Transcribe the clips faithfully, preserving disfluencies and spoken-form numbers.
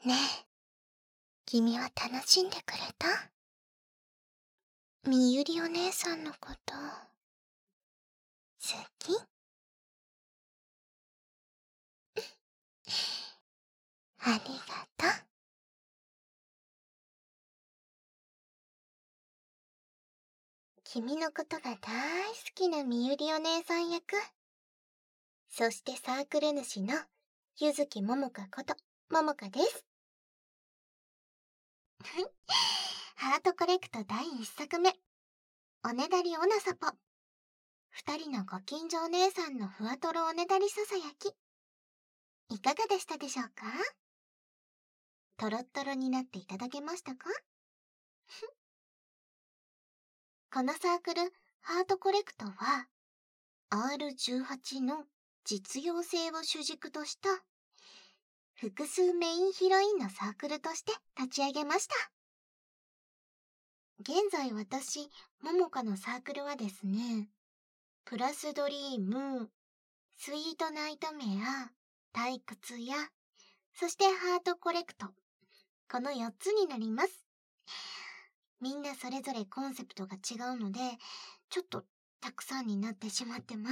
ねえ、君は楽しんでくれた？みゆりお姉さんのこと、好き？ありがとう。君のことが大好きなみゆりお姉さん役、そしてサークル主のゆずきももかことももかです。ハートコレクトだいいっさくめ、おねだりおなさぽ。二人のご近所お姉さんのふわとろおねだりささやき、いかがでしたでしょうか？とろっとろになっていただけましたか？このサークルハートコレクトは アールじゅうはち の実用性を主軸とした複数メインヒロインのサークルとして立ち上げました。現在私、ももかのサークルはですね、プラスドリーム、スイートナイトメア、退屈や、そしてハートコレクト、このよっつになります。みんなそれぞれコンセプトが違うので、ちょっとたくさんになってしまってます。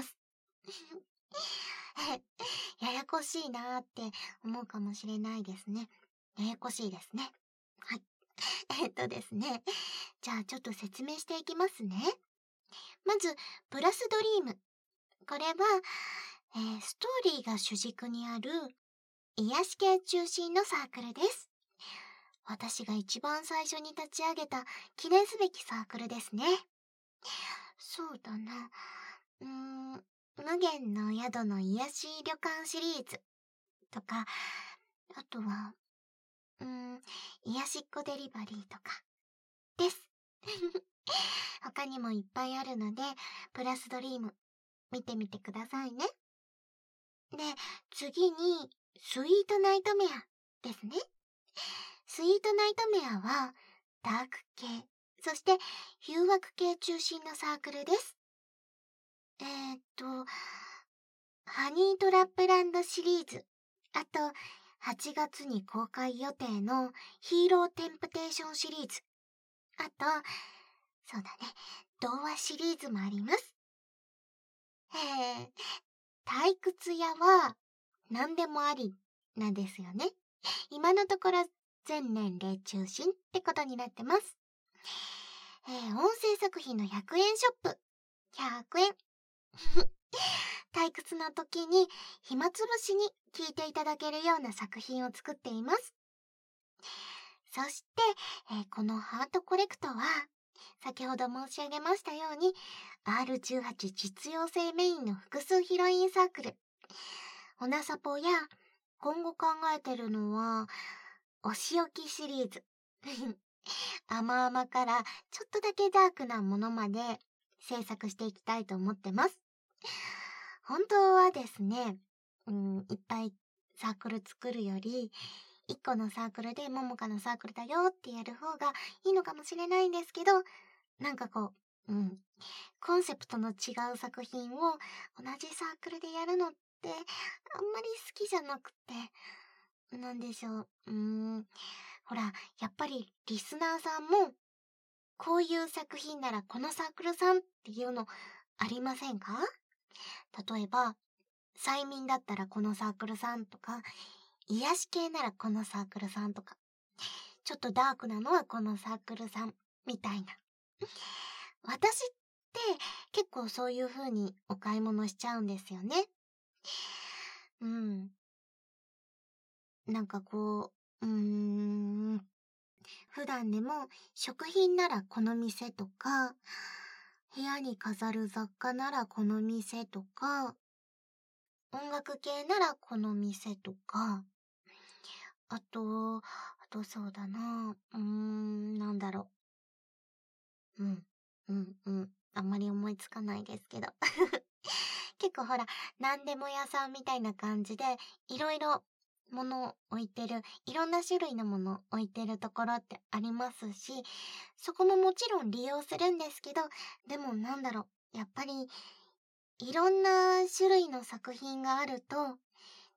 ややこしいなーって思うかもしれないですね。ややこしいですね。はい。えっとですね。じゃあちょっと説明していきますね。まず、プラスドリーム。これは、えー、ストーリーが主軸にある癒し系中心のサークルです。私が一番最初に立ち上げた記念すべきサークルですね。そうだな。うーん、無限の宿の癒し旅館シリーズとか、あとは、うーん、癒しっこデリバリーとかです。他にもいっぱいあるので、プラスドリーム見てみてくださいね。で、次に、スイートナイトメアですね。スイートナイトメアは、ダーク系、そして誘惑系中心のサークルです。えーっと、ハニートラップランドシリーズ、あと、はちがつに公開予定のヒーローテンプテーションシリーズ、あと、そうだね、童話シリーズもあります。へえ、退屈屋は何でもありなんですよね。今のところ全年齢中心ってことになってます。えー、音声作品のひゃくえんショップ。ひゃくえん。退屈な時に暇つぶしに聞いていただけるような作品を作っています。そして、えー、このハートコレクトは、先ほど申し上げましたように アールじゅうはち 実用性メインの複数ヒロインサークル。おなさぽや今後考えてるのはお仕置きシリーズ。甘々からちょっとだけダークなものまで制作していきたいと思ってます。本当はですね、うん、いっぱいサークル作るより、一個のサークルでももかのサークルだよってやる方がいいのかもしれないんですけど、なんかこう、うん、コンセプトの違う作品を同じサークルでやるのってあんまり好きじゃなくて、なんでしょう、うーん、ほら、やっぱりリスナーさんも、こういう作品ならこのサークルさんっていうのありませんか？例えば、催眠だったらこのサークルさんとか、癒し系ならこのサークルさんとか、ちょっとダークなのはこのサークルさんみたいな。私って結構そういう風にお買い物しちゃうんですよね。うん。なんかこう、うーん、普段でも食品ならこの店とか、部屋に飾る雑貨ならこの店とか、音楽系ならこの店とか、あと、あとそうだな、うーん、なんだろう。うん、うん、うん。あんまり思いつかないですけど。結構ほら、なんでも屋さんみたいな感じで、いろいろ物を置いてる、いろんな種類のものを置いてるところってありますし、そこももちろん利用するんですけど、でもなんだろう、やっぱり、いろんな種類の作品があると、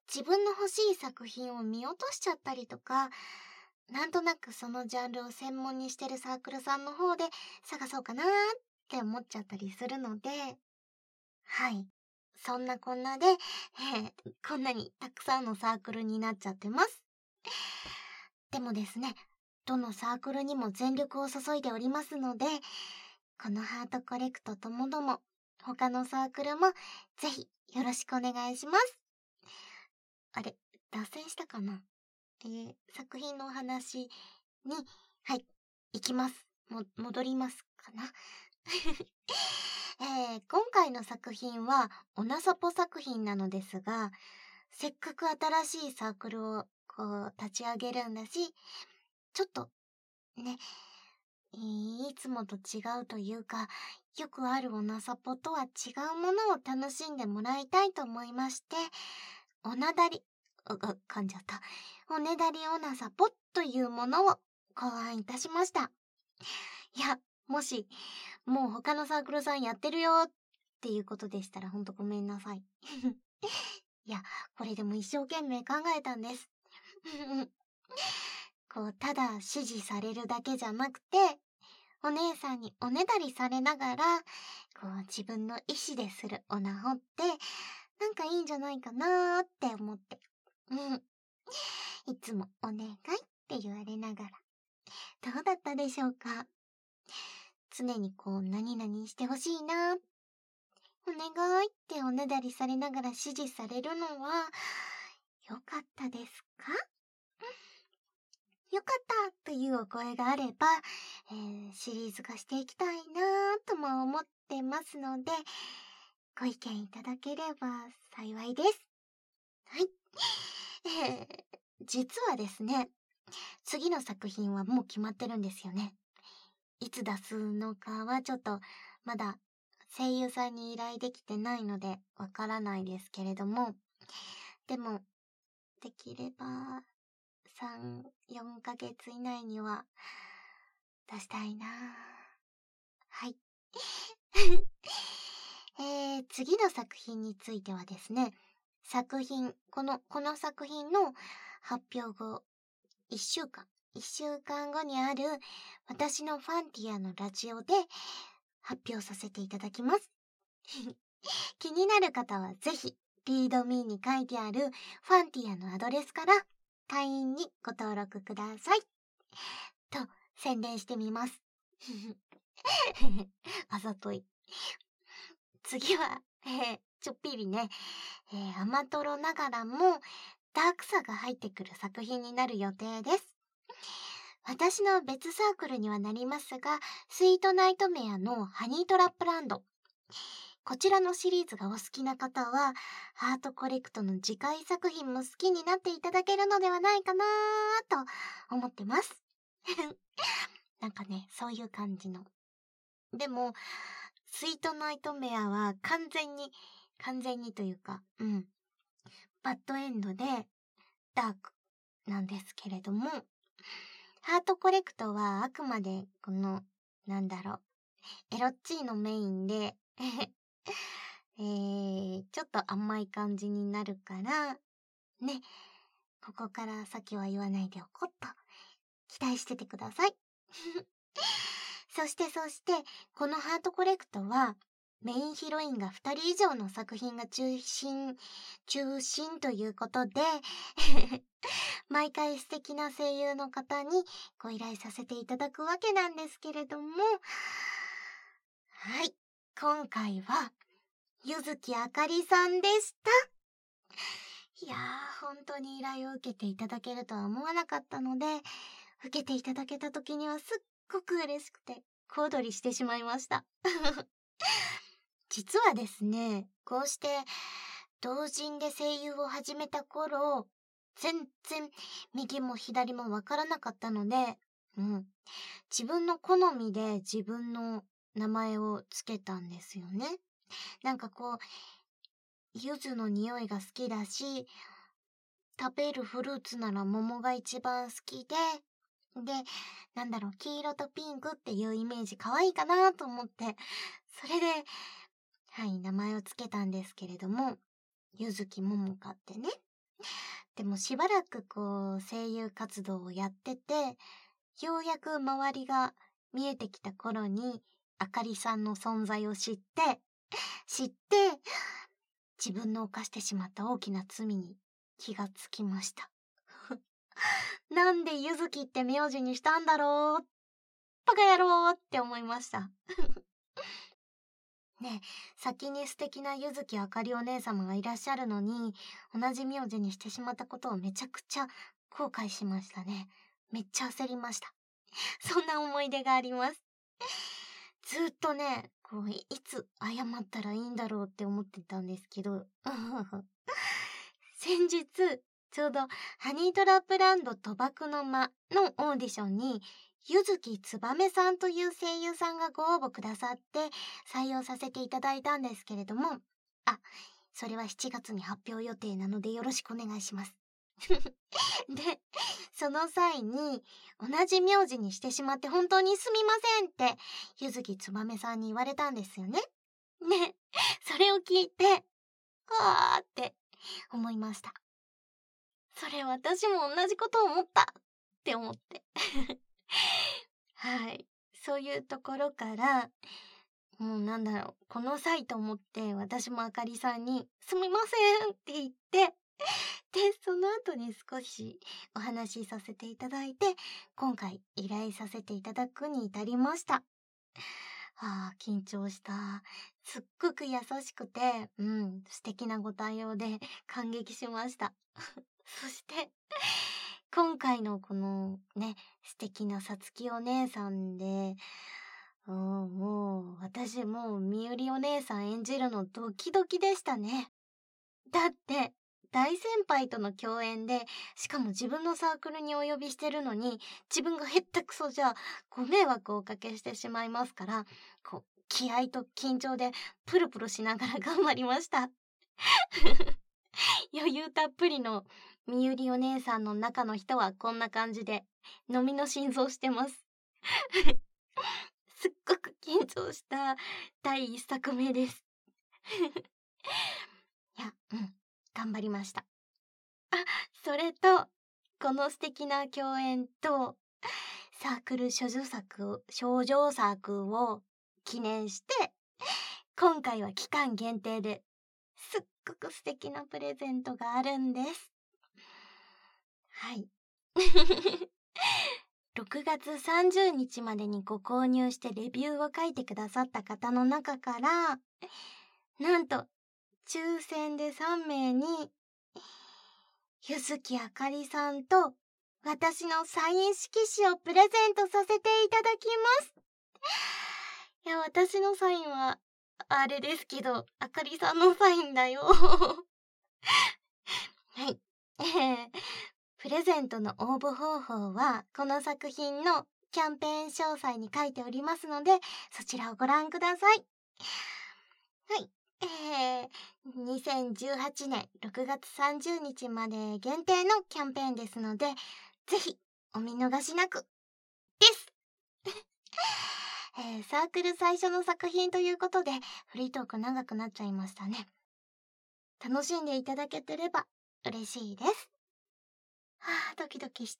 自分の欲しい作品を見落としちゃったりとか、なんとなくそのジャンルを専門にしてるサークルさんの方で探そうかなーって思っちゃったりするので、はい。そんなこんなで、えーこんなにたくさんのサークルになっちゃってます。でもですね、どのサークルにも全力を注いでおりますので、このハートコレクトともども、他のサークルもぜひよろしくお願いします。あれ、脱線したかな？えー、作品のお話に、はい、行きます。も、戻りますかな。えー、今回の作品は、おなさぽ作品なのですが、せっかく新しいサークルをこう立ち上げるんだし、ちょっとね、いつもと違うというか、よくあるおなさぽとは違うものを楽しんでもらいたいと思いまして、おなだり、あ、あ噛んじゃった。おねだりおなさぽというものを考案いたしました。いや、もし、もう他のサークルさんやってるよっていうことでしたらほんとごめんなさい。いや、これでも一生懸命考えたんです。こう、ただ指示されるだけじゃなくて、お姉さんにおねだりされながら、こう自分の意思でするおなほって、なんかいいんじゃないかなーって思って。うん。いつもお願いって言われながら。どうだったでしょうか？常にこう、何々してほしいな、お願いっておねだりされながら指示されるのは、よかったですか？よかったというお声があれば、えー、シリーズ化していきたいなとも思ってますので、ご意見いただければ幸いです。はい。えー、実はですね、次の作品はもう決まってるんですよね。いつ出すのかはちょっとまだ声優さんに依頼できてないのでわからないですけれども、でもできればさん、よんかげつ以内には出したいな。はい。えー、次の作品についてはですね、作品、この、この作品の発表後、いっしゅうかん、いっしゅうかんごにある私のファンティアのラジオで発表させていただきます。気になる方はぜひ、リードミーに書いてあるファンティアのアドレスから会員にご登録ください。と、宣伝してみます。あざとい。次は、えー、ちょっぴりね、えー、アマトロながらもダークさが入ってくる作品になる予定です。私の別サークルにはなりますが、スイートナイトメアのハニートラップランド。こちらのシリーズがお好きな方は、ハートコレクトの次回作品も好きになっていただけるのではないかなと思ってます。なんかね、そういう感じの。でも、スイートナイトメアは完全に、完全にというか、うん、バッドエンドでダークなんですけれども、ハートコレクトはあくまでこの、なんだろう、エロッチーのメインで、えー、ちょっと甘い感じになるから、ね、ここから先は言わないでおこうと、期待しててください。そしてそして、このハートコレクトは、メインヒロインがふたり以上の作品が中心、中心ということで、毎回素敵な声優の方にご依頼させていただくわけなんですけれども、はい、今回は、ゆずきあかりさんでした。いやー、本当に依頼を受けていただけるとは思わなかったので、受けていただけた時にはすっごく嬉しくて、小躍りしてしまいました。実はですね、こうして同人で声優を始めた頃、全然右も左もわからなかったので、うん、自分の好みで自分の名前をつけたんですよね。なんかこう、柚子の匂いが好きだし、食べるフルーツなら桃が一番好きで、で、なんだろう、黄色とピンクっていうイメージ可愛いかなと思って、それで、はい、名前をつけたんですけれども、ゆずきももかってね。 でもしばらくこう声優活動をやってて、ようやく周りが見えてきた頃に、あかりさんの存在を知って、知って、自分の犯してしまった大きな罪に気がつきました。なんでゆずきって名字にしたんだろう、バカ野郎って思いました。ねえ、先に素敵なゆずきあかりお姉様がいらっしゃるのに、同じ名字にしてしまったことをめちゃくちゃ後悔しましたね。めっちゃ焦りました。そんな思い出があります。ずっとね、こう、いつ謝ったらいいんだろうって思ってたんですけど、先日、ちょうどハニートラップランド賭博の間のオーディションに、ゆずきつばめさんという声優さんがご応募くださって採用させていただいたんですけれども、あ、それはしちがつに発表予定なのでよろしくお願いします。で、その際に同じ名字にしてしまって本当にすみませんってゆずきつばめさんに言われたんですよね。ね、それを聞いて、あーって思いました。それ私も同じことを思ったって思って。はい。そういうところから、もうなんだろう、この際と思って私もあかりさんにすみませんって言って、で、その後に少しお話しさせていただいて、今回依頼させていただくに至りました。ああ、緊張した。すっごく優しくて、うん、素敵なご対応で感激しました。そして、今回のこのね、素敵なさつきお姉さんで、うん、もう、私もうみゆりお姉さん演じるのドキドキでしたね。だって、大先輩との共演で、しかも自分のサークルにお呼びしてるのに、自分がへったくそじゃご迷惑をおかけしてしまいますから、こう、気合と緊張でプルプルしながら頑張りました。余裕たっぷりのみゆりお姉さんの中の人はこんな感じで、飲みの心臓してます。すっごく緊張した第一作目です。いや、うん、頑張りました。あ、それと、この素敵な共演と、サークル処女作、少女作を記念して、今回は期間限定ですっごく素敵なプレゼントがあるんです。はい。ろくがつさんじゅうにちまでにご購入してレビューを書いてくださった方の中から、なんと、抽選でさんめいに、ゆずきあかりさんと私のサイン色紙をプレゼントさせていただきます。いや、私のサインは、あれですけど、あかりさんのサインだよ。はい。えー、プレゼントの応募方法は、この作品のキャンペーン詳細に書いておりますので、そちらをご覧ください。はい。えー、にせんじゅうはちねんろくがつさんじゅうにちまで限定のキャンペーンですので、ぜひお見逃しなくです。えー、サークル最初の作品ということでフリートーク長くなっちゃいましたね。楽しんでいただけてれば嬉しいです。はあ、ドキドキした。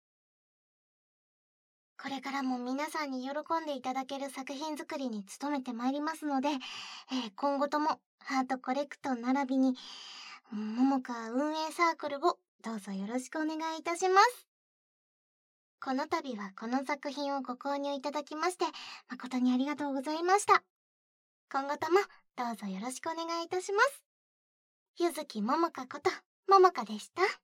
これからも皆さんに喜んでいただける作品作りに努めてまいりますので、えー、今後ともハートコレクト並びにももか運営サークルをどうぞよろしくお願いいたします。この度はこの作品をご購入いただきまして誠にありがとうございました。今後ともどうぞよろしくお願いいたします。ゆずきももかことももかでした。